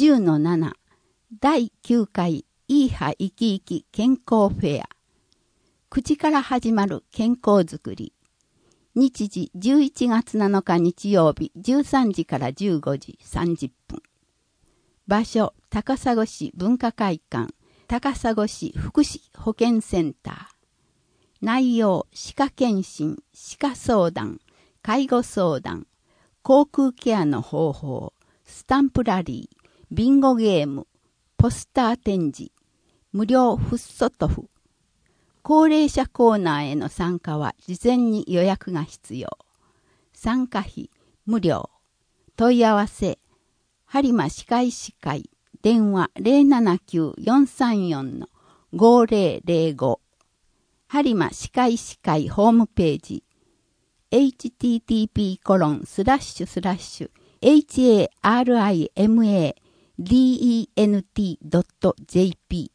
10-7第9回いい歯生き生き健康フェア。口から始まる健康づくり。日時11月7日日曜日13時から15時30分。場所、高砂市文化会館、高砂市福祉保健センター。内容、歯科検診、歯科相談、介護相談、口腔ケアの方法、スタンプラリー、ビンゴゲーム、ポスター展示、無料フッ素塗布。高齢者コーナーへの参加は事前に予約が必要。参加費無料。問い合わせ、播磨歯科医師会、電話 079-434-5005。播磨歯科医師会ホームページ、http://harima.dent.jp